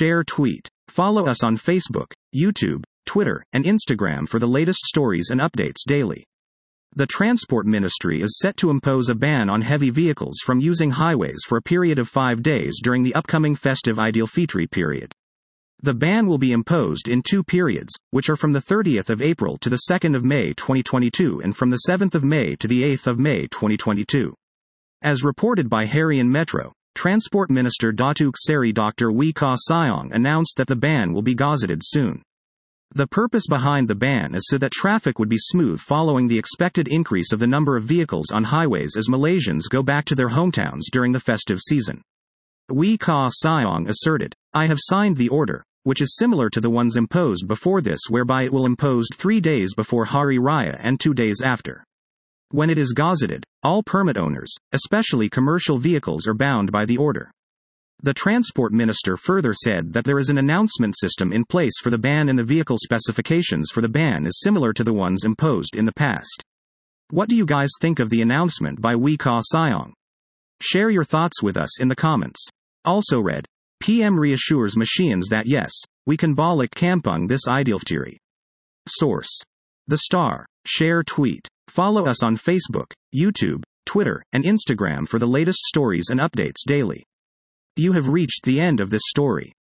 share, tweet. Follow us on Facebook, YouTube, Twitter, and Instagram for the latest stories and updates daily. The Transport Ministry is set to impose a ban on heavy vehicles from using highways for a period of 5 days during the upcoming festive Eid al-Fitr period. The ban will be imposed in 2 periods, which are from the 30th of April to the 2nd of May 2022 and from the 7th of May to the 8th of May 2022. As reported by Harian Metro, Transport Minister Datuk Seri Dr. Wee Ka Siong announced that the ban will be gazetted soon. The purpose behind the ban is so that traffic would be smooth following the expected increase of the number of vehicles on highways as Malaysians go back to their hometowns during the festive season. Wee Ka Siong asserted, "I have signed the order, which is similar to the ones imposed before this, whereby it will imposed 3 days before Hari Raya and 2 days after. When it is gazetted, all permit owners, especially commercial vehicles, are bound by the order." The Transport Minister further said that there is an announcement system in place for the ban and the vehicle specifications for the ban is similar to the ones imposed in the past. What do you guys think of the announcement by Wee Ka Siong? Share your thoughts with us in the comments. Also read, PM reassures Malaysians that yes, we can balik kampung this Aidilfitri. Source: The Star. Share, tweet. Follow us on Facebook, YouTube, Twitter, and Instagram for the latest stories and updates daily. You have reached the end of this story.